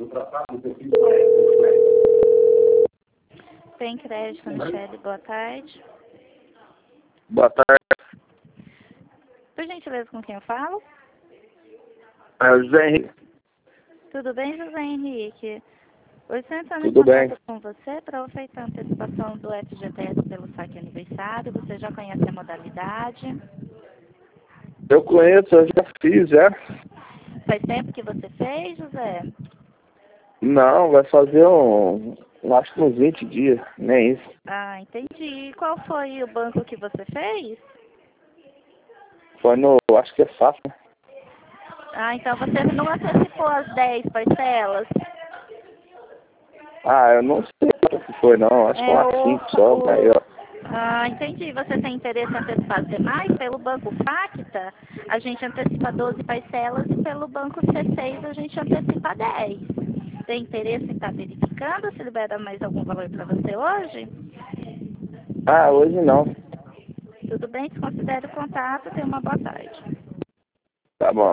Tem crédito, Michele, boa tarde. Boa tarde. Por gentileza, com quem eu falo? É o José Henrique. Tudo bem, José Henrique? Hoje estou entrando em Tudo bem. contato com você para ofertar a antecipação do FGTS pelo saque aniversário. Você já conhece a modalidade? Eu conheço, eu já fiz, já. Faz tempo que você fez, José? Não, vai fazer acho que uns 20 dias, nem isso. Ah, entendi. E qual foi o banco que você fez? Foi acho que é fácil, né? Ah, então você não antecipou as 10 parcelas? Ah, eu não sei o que foi não, acho que umas 5 só, aí, ó. Ah, entendi. Você tem interesse em antecipar as demais? Pelo Banco Facta, a gente antecipa 12 parcelas e pelo Banco C6 a gente antecipa 10. Tem interesse em estar verificando se libera mais algum valor para você hoje? Ah, hoje não. Tudo bem, desconsidere o contato, tenha uma boa tarde. Tá bom.